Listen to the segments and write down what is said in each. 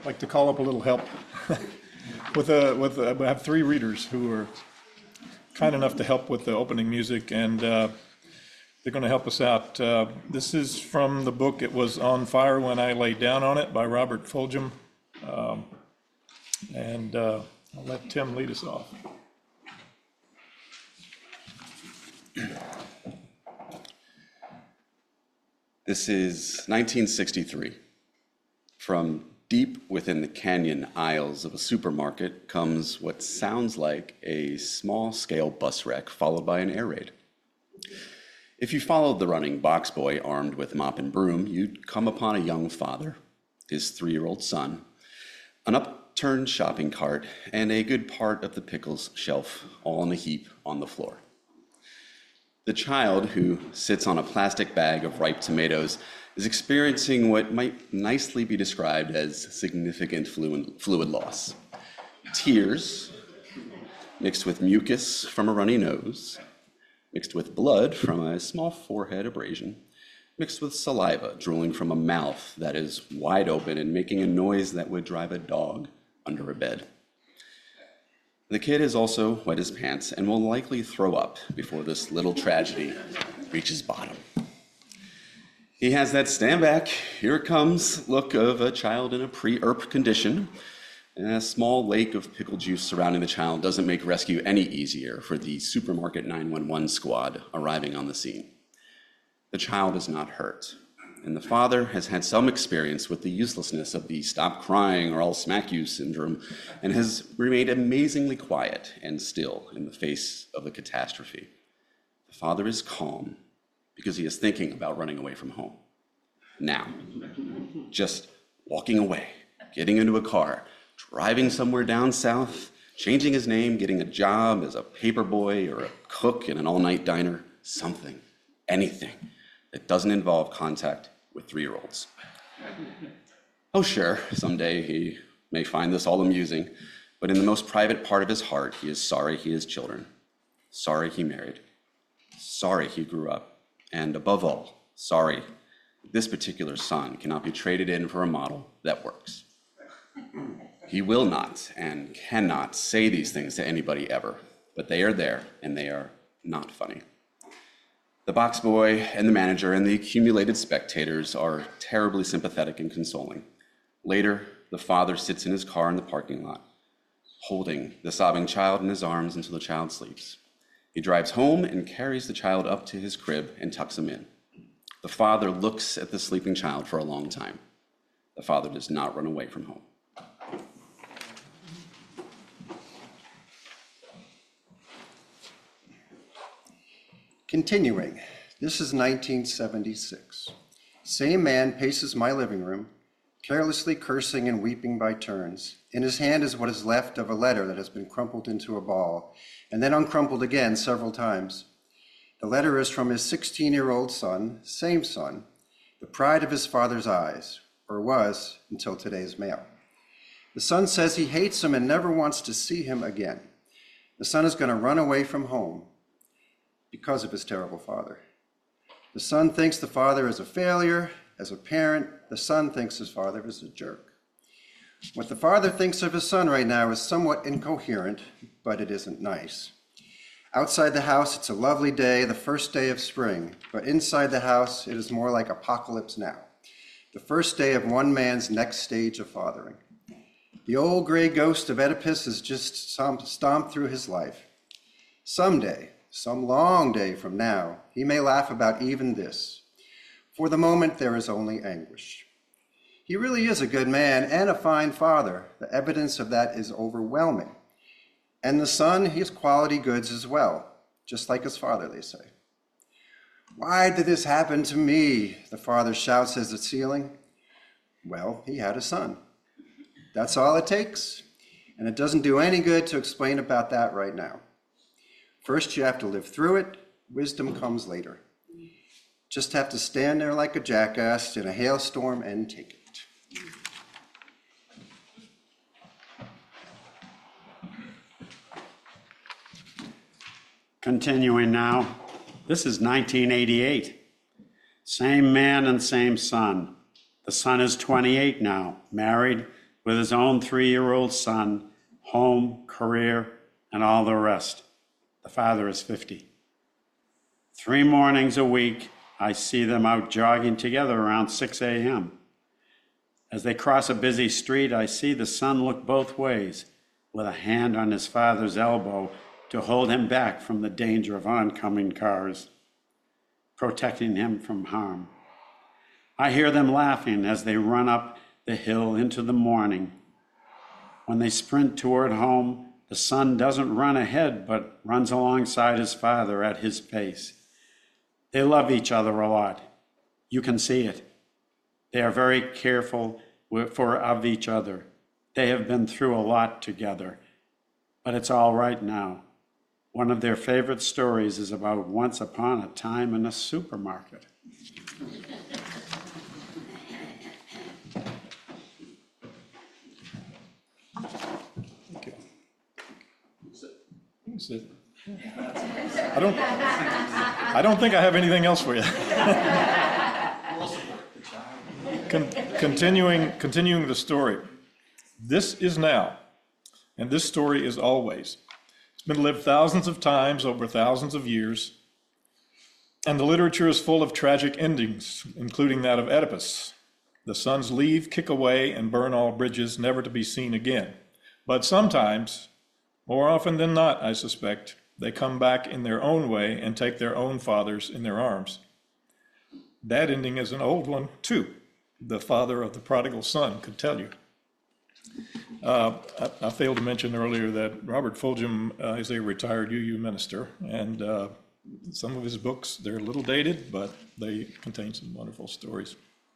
like to call up a little help I have three readers who are kind enough to help with the opening music, and they're going to help us out. This is from the book It Was on Fire When I Lay Down on It by Robert Fulghum. And I'll let Tim lead us off. This is 1963. From deep within the canyon aisles of a supermarket comes what sounds like a small-scale bus wreck followed by an air raid. If you followed the running box boy armed with mop and broom, you'd come upon a young father, his 3-year-old son, an upturned shopping cart, and a good part of the pickles shelf all in a heap on the floor. The child, who sits on a plastic bag of ripe tomatoes, is experiencing what might nicely be described as significant fluid loss. Tears, mixed with mucus from a runny nose, mixed with blood from a small forehead abrasion, mixed with saliva drooling from a mouth that is wide open and making a noise that would drive a dog under a bed. The kid has also wet his pants and will likely throw up before this little tragedy reaches bottom. He has that stand back, here it comes look of a child in a pre-ERP condition, and a small lake of pickle juice surrounding the child doesn't make rescue any easier for the supermarket 911 squad arriving on the scene. The child is not hurt, and the father has had some experience with the uselessness of the stop crying or I'll smack you syndrome, and has remained amazingly quiet and still in the face of the catastrophe. The father is calm because he is thinking about running away from home. Now, just walking away, getting into a car, driving somewhere down south, changing his name, getting a job as a paper boy or a cook in an all-night diner, something, anything that doesn't involve contact with 3-year-olds. Oh, sure, someday he may find this all amusing, but in the most private part of his heart, he is sorry he has children, sorry he married, sorry he grew up, and above all, sorry this particular son cannot be traded in for a model that works. He will not and cannot say these things to anybody ever, but they are there and they are not funny. The box boy and the manager and the accumulated spectators are terribly sympathetic and consoling. Later, the father sits in his car in the parking lot, holding the sobbing child in his arms until the child sleeps. He drives home and carries the child up to his crib and tucks him in. The father looks at the sleeping child for a long time. The father does not run away from home. Continuing, this is 1976. Same man paces my living room, carelessly cursing and weeping by turns. In his hand is what is left of a letter that has been crumpled into a ball, and then uncrumpled again several times. The letter is from his 16-year-old son, same son, the pride of his father's eyes, or was until today's mail. The son says he hates him and never wants to see him again. The son is going to run away from home because of his terrible father. The son thinks the father is a failure. As a parent, the son thinks his father is a jerk. What the father thinks of his son right now is somewhat incoherent, but it isn't nice. Outside the house, it's a lovely day, the first day of spring, but inside the house, it is more like apocalypse now, the first day of one man's next stage of fathering. The old gray ghost of Oedipus has just stomped through his life. Someday, some long day from now, he may laugh about even this. For the moment, there is only anguish. He really is a good man and a fine father. The evidence of that is overwhelming. And the son, he has quality goods as well, just like his father, they say. Why did this happen to me? The father shouts at the ceiling. Well, he had a son. That's all it takes. And it doesn't do any good to explain about that right now. First, you have to live through it. Wisdom comes later. Just have to stand there like a jackass in a hailstorm and take it. Continuing now, this is 1988. Same man and same son. The son is 28 now, married with his own 3-year-old son, home, career, and all the rest. The father is 50. 3 mornings a week, I see them out jogging together around 6 a.m. As they cross a busy street, I see the son look both ways, with a hand on his father's elbow to hold him back from the danger of oncoming cars, protecting him from harm. I hear them laughing as they run up the hill into the morning. When they sprint toward home, the son doesn't run ahead, but runs alongside his father at his pace. They love each other a lot. You can see it. They are very careful of each other. They have been through a lot together, but it's all right now. One of their favorite stories is about once upon a time in a supermarket. Okay. I don't think I have anything else for you. Continuing the story. This is now, and this story is always. It's been lived thousands of times over thousands of years, and the literature is full of tragic endings, including that of Oedipus. The sons leave, kick away, and burn all bridges, never to be seen again. But sometimes, more often than not, I suspect, they come back in their own way and take their own fathers in their arms. That ending is an old one, too. The father of the prodigal son could tell you. I failed to mention earlier that Robert Fulghum is a retired UU minister, and some of his books, they're a little dated, but they contain some wonderful stories.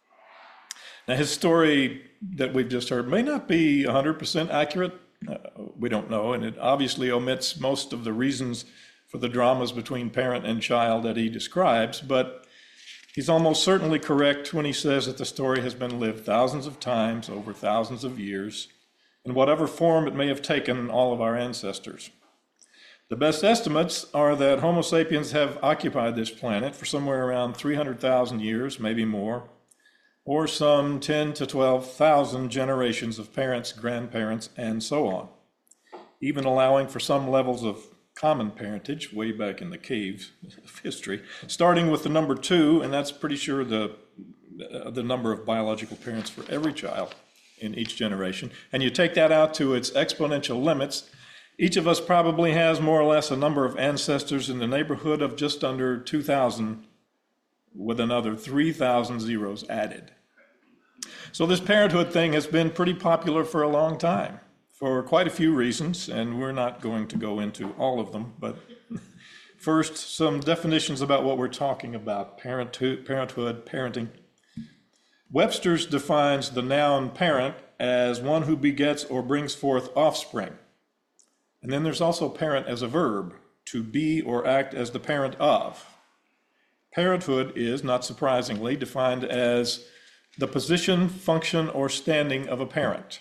Now, his story that we've just heard may not be 100% accurate. We don't know, and it obviously omits most of the reasons for the dramas between parent and child that he describes, but he's almost certainly correct when he says that the story has been lived thousands of times over thousands of years, in whatever form it may have taken all of our ancestors. The best estimates are that Homo sapiens have occupied this planet for somewhere around 300,000 years, maybe more, or some 10 to 12,000 generations of parents, grandparents, and so on, even allowing for some levels of common parentage way back in the caves of history, starting with the number 2, and that's pretty sure the number of biological parents for every child in each generation. And you take that out to its exponential limits, each of us probably has more or less a number of ancestors in the neighborhood of just under 2,000, with another 3,000 zeros added. So this parenthood thing has been pretty popular for a long time, for quite a few reasons, and we're not going to go into all of them, but first, some definitions about what we're talking about, parenthood, parenting. Webster's defines the noun parent as one who begets or brings forth offspring. And then there's also parent as a verb, to be or act as the parent of. Parenthood is, not surprisingly, defined as the position, function, or standing of a parent.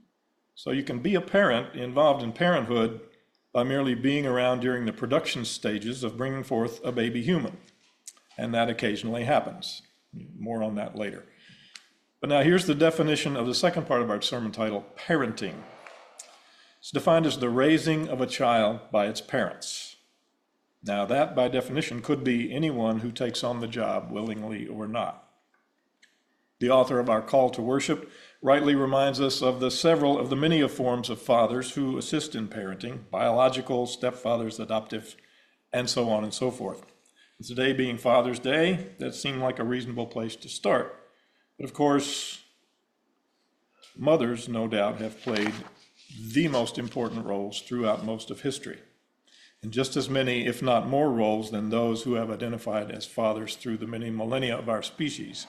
So you can be a parent involved in parenthood by merely being around during the production stages of bringing forth a baby human. And that occasionally happens. More on that later. But now here's the definition of the second part of our sermon title, parenting. It's defined as the raising of a child by its parents. Now that, by definition, could be anyone who takes on the job, willingly or not. The author of our call to worship rightly reminds us of several of the many forms of fathers who assist in parenting, biological, stepfathers, adoptive, and so on and so forth. And today being Father's Day, that seemed like a reasonable place to start. But of course, mothers, no doubt, have played the most important roles throughout most of history, and just as many, if not more, roles than those who have identified as fathers through the many millennia of our species.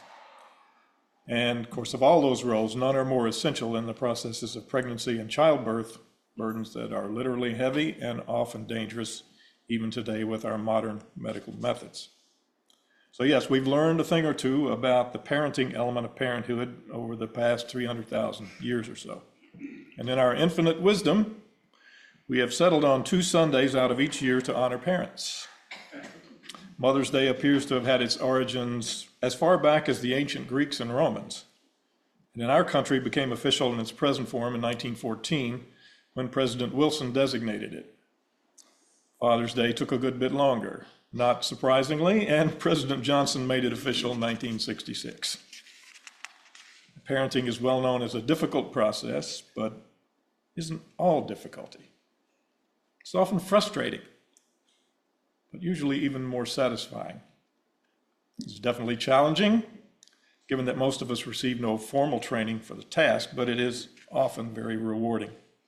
And of course, of all those roles, none are more essential in the processes of pregnancy and childbirth, burdens that are literally heavy and often dangerous, even today with our modern medical methods. So yes, we've learned a thing or two about the parenting element of parenthood over the past 300,000 years or so. And in our infinite wisdom, we have settled on 2 Sundays out of each year to honor parents. Mother's Day appears to have had its origins as far back as the ancient Greeks and Romans. and in our country became official in its present form in 1914 when President Wilson designated it. Father's Day took a good bit longer, not surprisingly, and President Johnson made it official in 1966. Parenting is well known as a difficult process, but isn't all difficulty. It's often frustrating, but usually even more satisfying. It's definitely challenging, given that most of us receive no formal training for the task, but it is often very rewarding.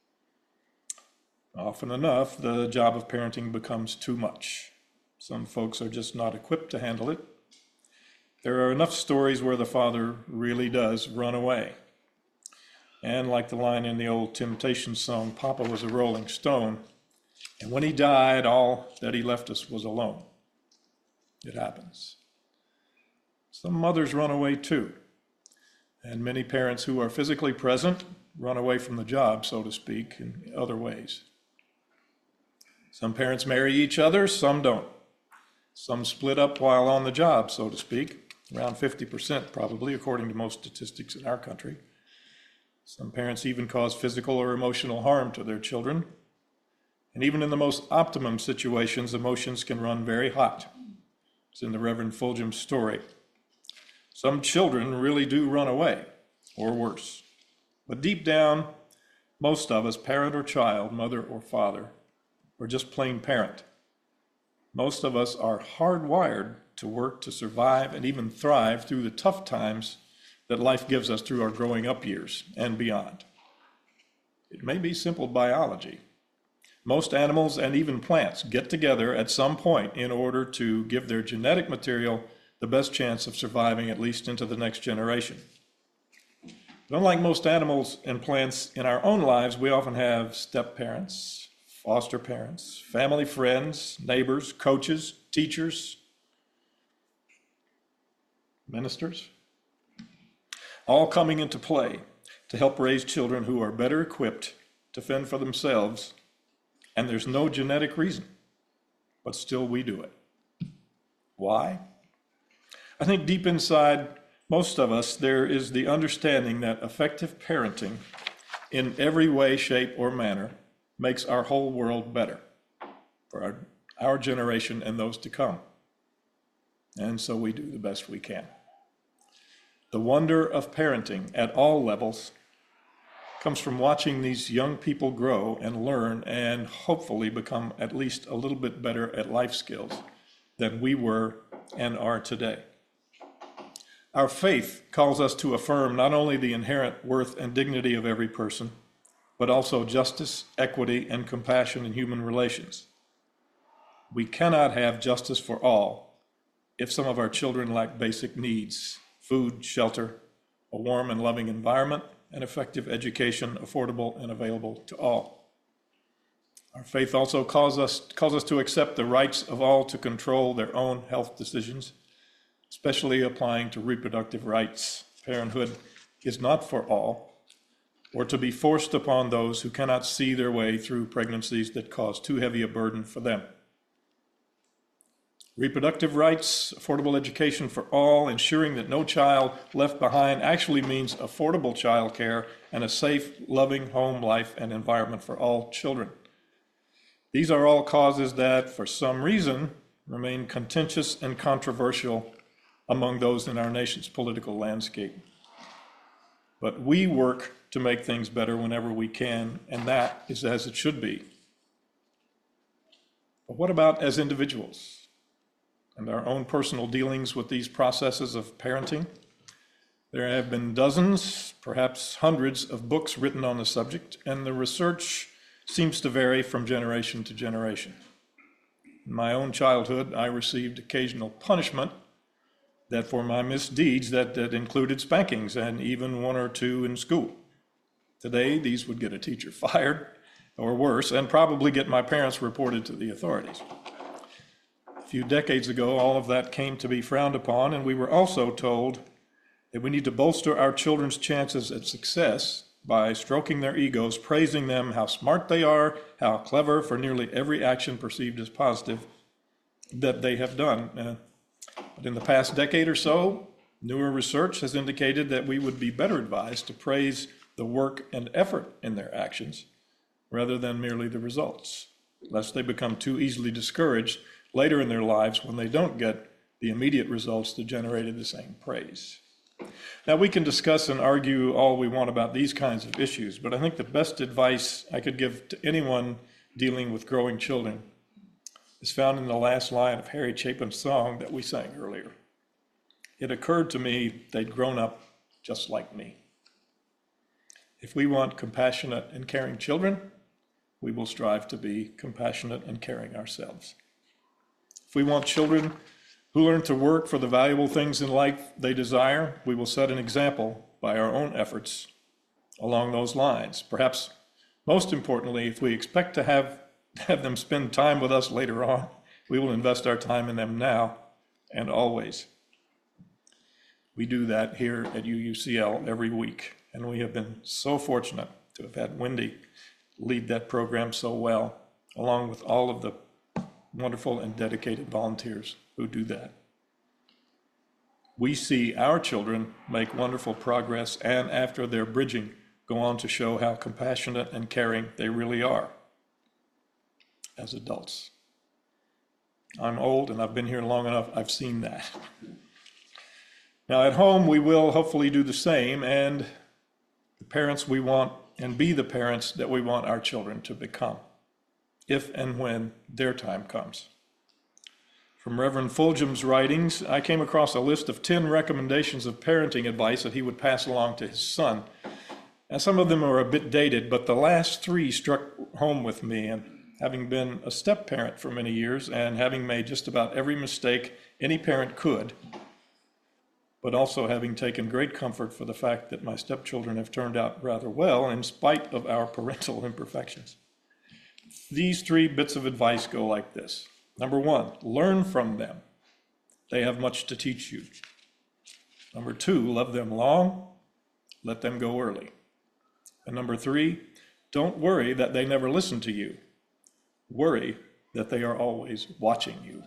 Often enough, the job of parenting becomes too much. Some folks are just not equipped to handle it. There are enough stories where the father really does run away. And like the line in the old Temptations song, Papa was a rolling stone, and when he died, all that he left us was alone. It happens. Some mothers run away too, and many parents who are physically present run away from the job, so to speak, in other ways. Some parents marry each other, some don't. Some split up while on the job, so to speak, around 50% probably, according to most statistics in our country. Some parents even cause physical or emotional harm to their children. And even in the most optimum situations, emotions can run very hot. It's in the Reverend Fulgham's story. Some children really do run away, or worse. But deep down, most of us, parent or child, mother or father, or just plain parent, most of us are hardwired to work to survive and even thrive through the tough times that life gives us through our growing up years and beyond. It may be simple biology. Most animals and even plants get together at some point in order to give their genetic material the best chance of surviving at least into the next generation. But unlike most animals and plants in our own lives, we often have step-parents, foster parents, family friends, neighbors, coaches, teachers, ministers, all coming into play to help raise children who are better equipped to fend for themselves, and there's no genetic reason, but still we do it. Why? I think deep inside most of us, there is the understanding that effective parenting in every way, shape, or manner makes our whole world better for our generation and those to come. And so we do the best we can. The wonder of parenting at all levels comes from watching these young people grow and learn and hopefully become at least a little bit better at life skills than we were and are today. Our faith calls us to affirm not only the inherent worth and dignity of every person, but also justice, equity, and compassion in human relations. We cannot have justice for all if some of our children lack basic needs: food, shelter, a warm and loving environment, and effective education affordable and available to all. Our faith also calls us to accept the rights of all to control their own health decisions, especially applying to reproductive rights. Parenthood is not for all, or to be forced upon those who cannot see their way through pregnancies that cause too heavy a burden for them. Reproductive rights, affordable education for all, ensuring that no child left behind actually means affordable child care and a safe, loving home life and environment for all children. These are all causes that, for some reason, remain contentious and controversial among those in our nation's political landscape. But we work to make things better whenever we can, and that is as it should be. But what about as individuals and our own personal dealings with these processes of parenting? There have been dozens, perhaps hundreds of books written on the subject, and the research seems to vary from generation to generation. In my own childhood, I received occasional punishment that for my misdeeds that included spankings and even one or two in school. Today, these would get a teacher fired or worse, and probably get my parents reported to the authorities. A few decades ago, all of that came to be frowned upon, and we were also told that we need to bolster our children's chances at success by stroking their egos, praising them how smart they are, how clever for nearly every action perceived as positive that they have done. But in the past decade or so, Newer research has indicated that we would be better advised to praise the work and effort in their actions rather than merely the results, lest they become too easily discouraged later in their lives when they don't get the immediate results that generated the same praise. Now, we can discuss and argue all we want about these kinds of issues, but I think the best advice I could give to anyone dealing with growing children is found in the last line of Harry Chapin's song that we sang earlier. It occurred to me they'd grown up just like me. If we want compassionate and caring children, we will strive to be compassionate and caring ourselves. If we want children who learn to work for the valuable things in life they desire, we will set an example by our own efforts along those lines. Perhaps most importantly, if we expect to have them spend time with us later on, we will invest our time in them now and always. We do that here at UUCL every week, and we have been so fortunate to have had Wendy lead that program so well, along with all of the wonderful and dedicated volunteers who do that. We see our children make wonderful progress, and after their bridging, go on to show how compassionate and caring they really are as adults. I'm old and I've been here long enough, I've seen that. Now at home, we will hopefully do the same, and the parents we want, and be the parents that we want our children to become, if and when their time comes. From Reverend Fulgham's writings, I came across a list of 10 recommendations of parenting advice that he would pass along to his son. And some of them are a bit dated, but the last 3 struck home with me. And having been a step-parent for many years and having made just about every mistake any parent could, but also having taken great comfort for the fact that my stepchildren have turned out rather well in spite of our parental imperfections. These 3 bits of advice go like this. Number 1, learn from them. They have much to teach you. Number 2, love them long, let them go early. And number 3, don't worry that they never listen to you. Worry that they are always watching you.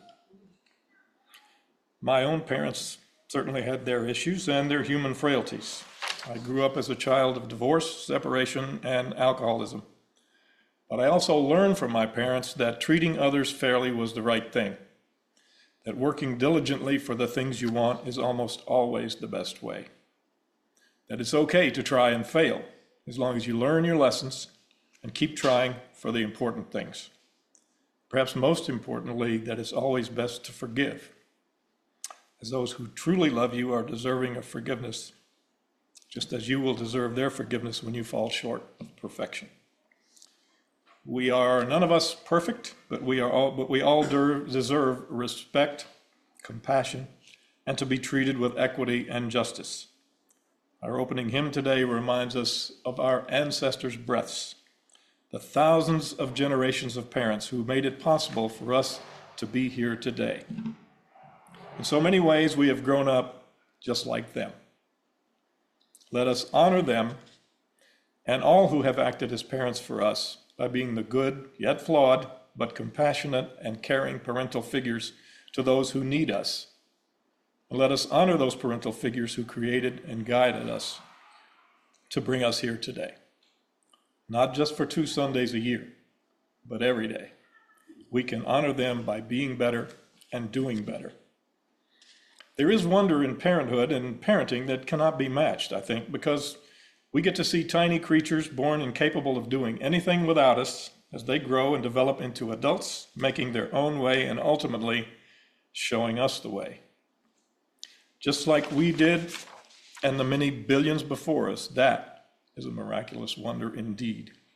My own parents certainly had their issues and their human frailties. I grew up as a child of divorce, separation, and alcoholism. But I also learned from my parents that treating others fairly was the right thing, that working diligently for the things you want is almost always the best way, that it's okay to try and fail as long as you learn your lessons and keep trying for the important things. Perhaps most importantly, that it's always best to forgive, as those who truly love you are deserving of forgiveness, just as you will deserve their forgiveness when you fall short of perfection. We are none of us perfect, but we all deserve respect, compassion, and to be treated with equity and justice. Our opening hymn today reminds us of our ancestors' breaths, the thousands of generations of parents who made it possible for us to be here today. In so many ways, we have grown up just like them. Let us honor them and all who have acted as parents for us by being the good, yet flawed, but compassionate and caring parental figures to those who need us. And let us honor those parental figures who created and guided us to bring us here today. Not just for 2 Sundays a year, but every day. We can honor them by being better and doing better. There is wonder in parenthood and parenting that cannot be matched, I think, because we get to see tiny creatures born incapable of doing anything without us as they grow and develop into adults, making their own way and ultimately showing us the way. Just like we did and the many billions before us, that is a miraculous wonder indeed.